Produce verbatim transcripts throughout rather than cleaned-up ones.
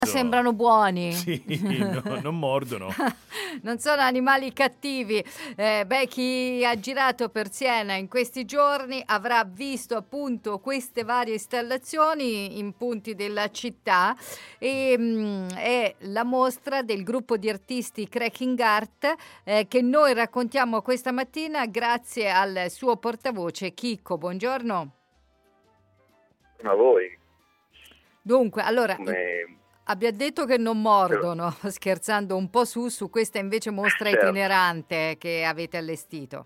Sembrano buoni. Sì, no, non mordono. Non sono animali cattivi. Eh, beh, chi ha girato per Siena in questi giorni avrà visto appunto queste varie installazioni in punti della città e mh, è la mostra del gruppo di artisti Cracking Art eh, che noi raccontiamo questa mattina grazie al suo portavoce Chicco. Buongiorno. A voi. Dunque, allora... Come... Abbia detto che non mordono, scherzando un po' su, su questa invece mostra certo. itinerante che avete allestito.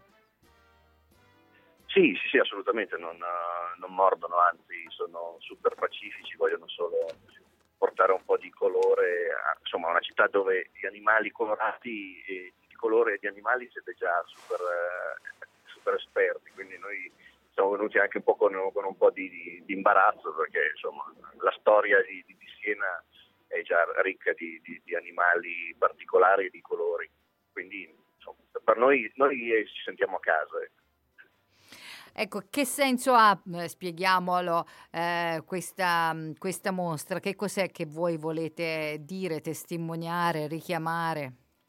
Sì, sì, sì, assolutamente, non, non mordono, anzi sono super pacifici, vogliono solo portare un po' di colore, insomma una città dove gli animali colorati, e di colore di animali siete già super, super esperti, quindi noi siamo venuti anche un po' con, con un po' di, di, di imbarazzo perché insomma la storia di, di, di Siena è già ricca di, di, di animali particolari e di colori, quindi insomma, per noi, noi ci sentiamo a casa. Ecco, ecco che senso ha, eh, spieghiamolo, eh, questa, questa mostra? Che cos'è che voi volete dire, testimoniare, richiamare?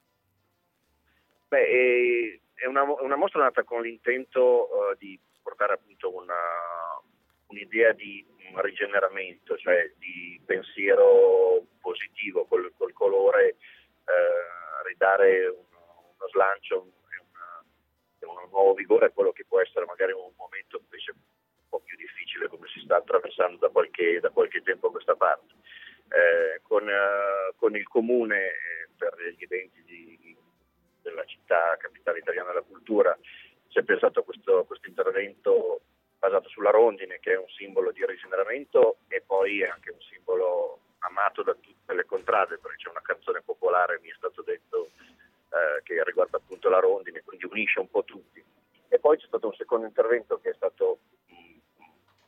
Beh, è una, una mostra nata con l'intento uh, di portare appunto una, un'idea di un rigeneramento, cioè di pensiero positivo col, col colore, eh, ridare un, uno slancio e un nuovo vigore a quello che può essere magari un momento invece un po' più difficile come si sta attraversando da qualche, da qualche tempo a questa parte. Eh, con, eh, con il comune eh, per gli eventi di, della città capitale italiana della cultura si è pensato a questo, questo intervento basato sulla rondine, che è un simbolo di rigeneramento e poi è anche un simbolo amato da tutte le contrade, perché c'è una canzone popolare, mi è stato detto, eh, che riguarda appunto la rondine, quindi unisce un po' tutti. E poi c'è stato un secondo intervento che è stato mh,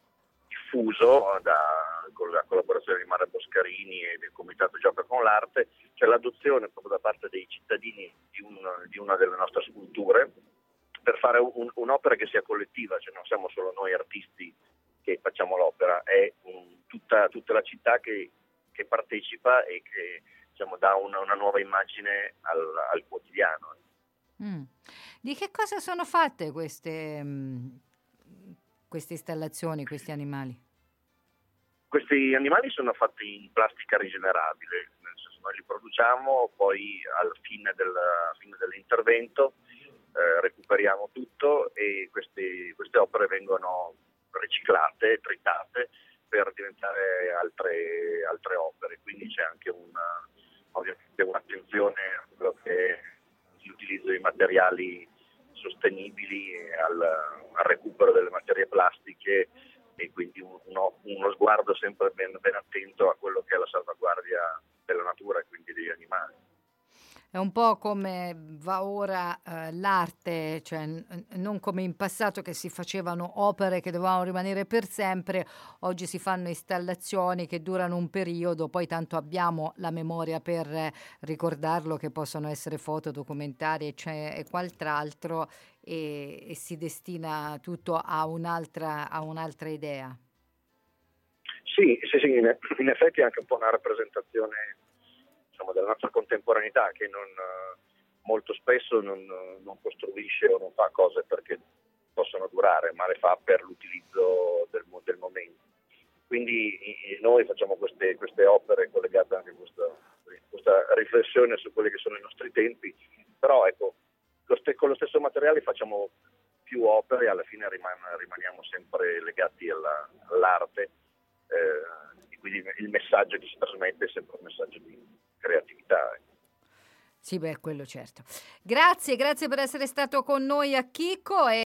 diffuso da, con la collaborazione di Mara Boscarini e del Comitato Gioca con l'Arte, cioè l'adozione proprio da parte dei cittadini di, un, di una delle nostre sculture, per fare un, un'opera che sia collettiva, cioè non siamo solo noi artisti che facciamo l'opera, è un, tutta, tutta la città che, che partecipa e che diciamo, dà una, una nuova immagine al, al quotidiano. Mm. Di che cosa sono fatte queste, mh, queste installazioni, questi animali? Questi animali sono fatti in plastica rigenerabile, nel senso noi li produciamo, poi alla fine, del, alla fine dell'intervento Eh, recuperiamo tutto e queste, queste opere vengono riciclate, tritate per diventare altre, altre opere, quindi c'è anche una, ovviamente un'attenzione a quello che è l'utilizzo di materiali sostenibili e al, al recupero delle materie plastiche e quindi uno, uno sguardo sempre ben, ben attento a quello che è la salvaguardia della natura e quindi degli animali. È un po' come va ora eh, l'arte, cioè n- non come in passato che si facevano opere che dovevano rimanere per sempre, oggi si fanno installazioni che durano un periodo, poi tanto abbiamo la memoria per eh, ricordarlo, che possono essere foto, documentari cioè, e quant'altro, e, e si destina tutto a un'altra, a un'altra idea. Sì, sì, sì, in, in effetti è anche un po' una rappresentazione insomma, della nostra contemporaneità che non, molto spesso non, non costruisce o non fa cose perché possono durare, ma le fa per l'utilizzo del, del momento. Quindi noi facciamo queste, queste opere collegate anche a questa, questa riflessione su quelli che sono i nostri tempi, però ecco, lo st- con lo stesso materiale facciamo più opere e alla fine riman- rimaniamo sempre legati alla, all'arte, eh, e quindi il messaggio che si trasmette è sempre un messaggio di creatività. Sì, beh, quello certo. Grazie, grazie per essere stato con noi a Chicco. E